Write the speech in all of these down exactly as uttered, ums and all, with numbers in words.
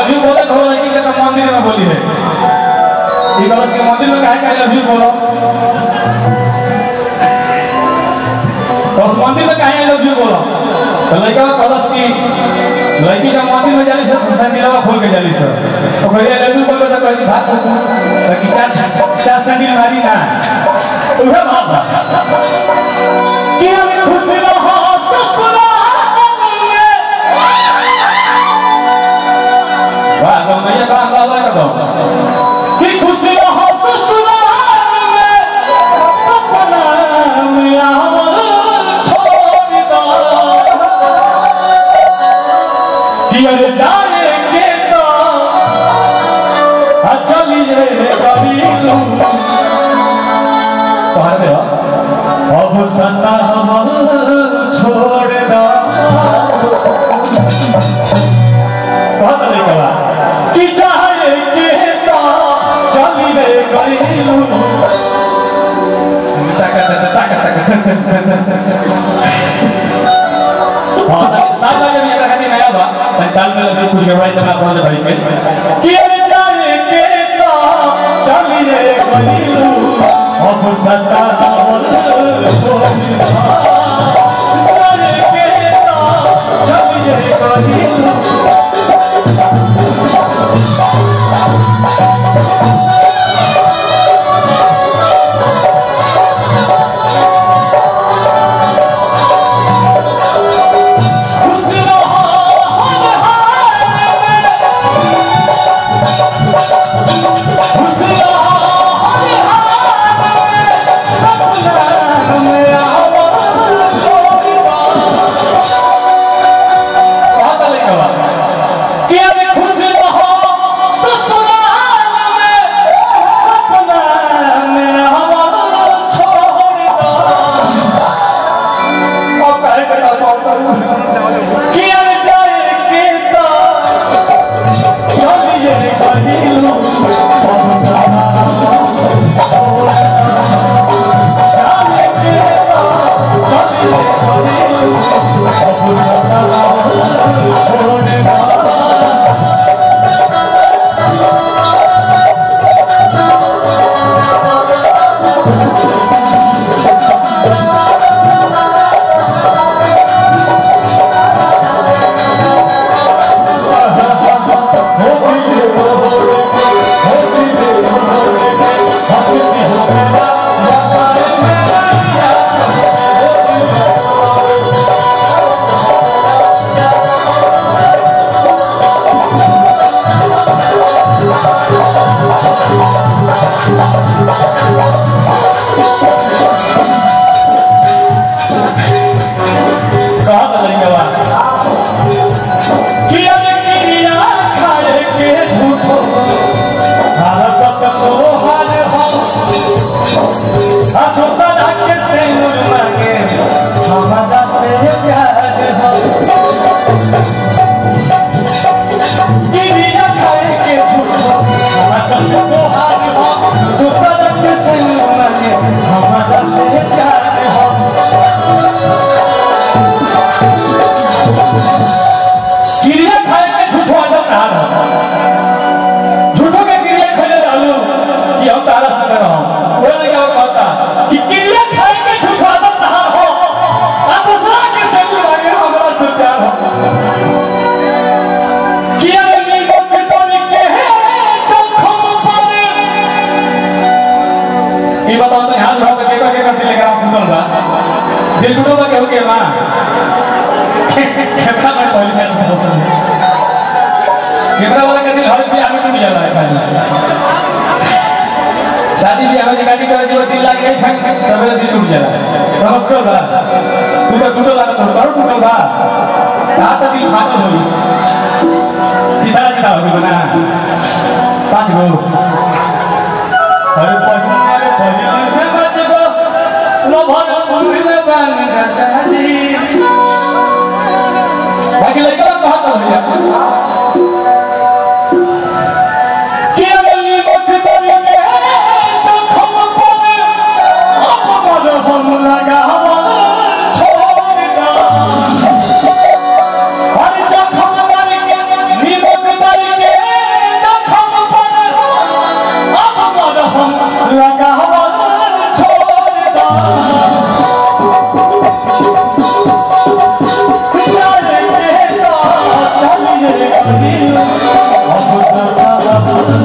Love you बोले तो लड़की के तो मंदिर में बोली है ये कलश के मंदिर में कहे आई लव यू बोलो तो उस मंदिर में कहे आई लव यू बोलो तो लड़का कलश की लड़की का मंदिर में जाली सब सैंडल खोल के जाली सब तो कहे आई लव यू बोलो तो कहे भाग ताकि चार चार सैंडल मारी ना वह बात कि हम खुश रहो ससुराल में वाह तो मैं बात बात कर दो कि खुश रहो ससुराल में सपना में आवल छोड़ दो कि अरे जाएंगे तो चलिए कभी अब सता हम छोड़ दो बहुत नहीं कि चाहे के तो चलिए करीलू ताकत ताकत हाँ साथ में जब ये कहानी नया हुआ पंचाल में लगे कुछ गवाही तो मैं अपने भाई के कि अरे चाहे के तो चलिए करीलू अब सता हम छोड़ दो चलिए करीलू दिल टूटो बा केहू के मां कैमरा में पहले चल कैमरा वाला के दिल हर भी आगे टूट जाला है शादी भी आगे गाड़ी करे जो दिल लागे ठक सब दिल टूट जाला हम को बा तू तो टूटो ला तो और टूटो बा का तो दिल फाटल होई सीधा सीधा हो बना पांच गो अरे पहिले पहिले बचबो लो भर फूल बन गजाजी बाकी लड़का बहुत हो गया कि अगली वक्त पर मेरे जख्म पर अब हम लगावा छोड़ दो और जख्म पर के निमक पर के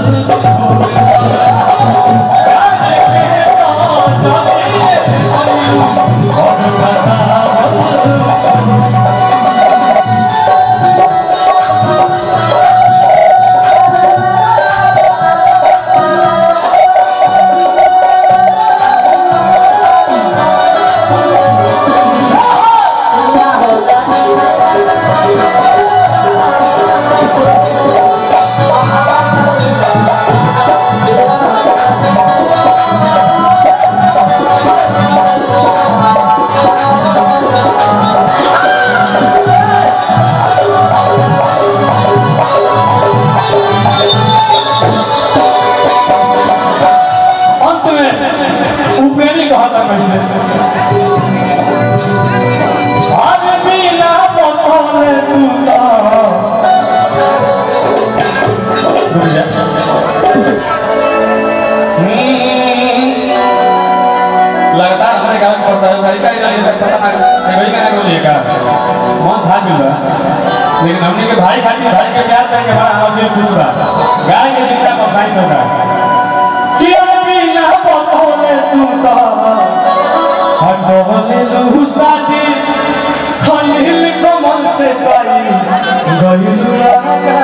लगातार हमारे गाँव में पड़ता है भाई का पता नहीं का को लेकर मन था मिल रहा लेकिन हमने के भाई खाती भाई के प्यार करके हमारा हमारा दिल खुश रहा गाय के चिंता में भाई होगा कि अभी ना बोले तू तो हटोले लू साथी हलिल को मन से पाई गइलू राजा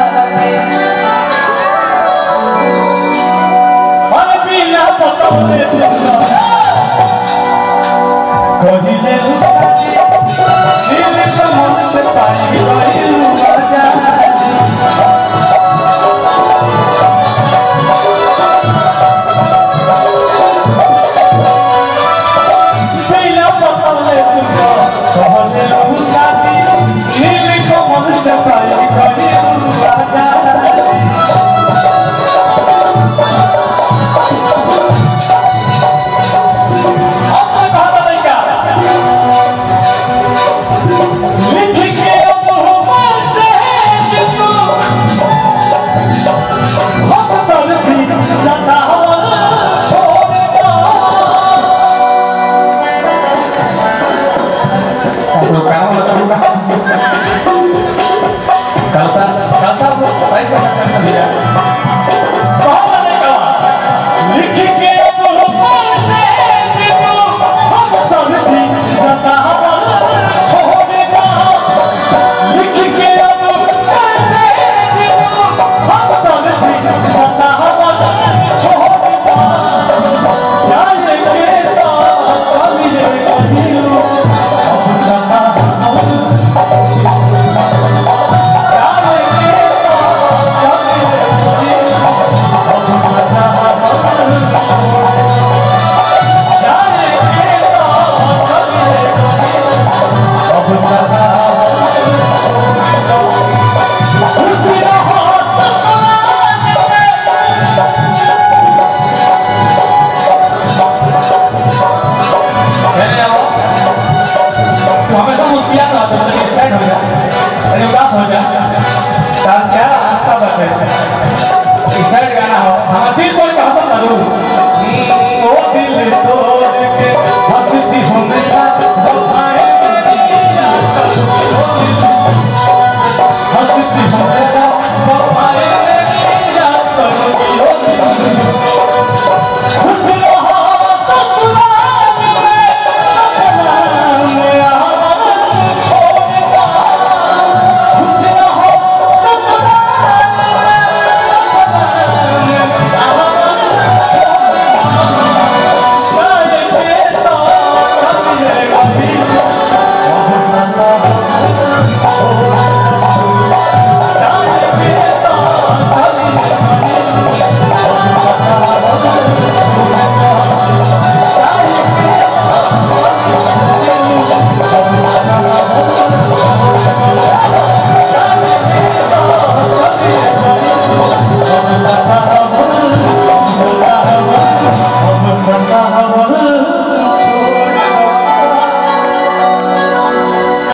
अभी ना बोले तू कहिले लुसाजी दिल को मन से पाई गइलू राजा सैला पतले तुमको कहले लुसाजी दिल को मन से पाई गइलू राजा Kalsa, kalsa bu, saya sampaikan ke dia. Bahwa mereka likiknya berhubungan itu, apa terjadi? Kata apa? Sohbetnya, likiknya berhubungan itu, apa terjadi? Kata apa? Sohbetnya, jangan kita kami dengan diri, apa kata? Oh,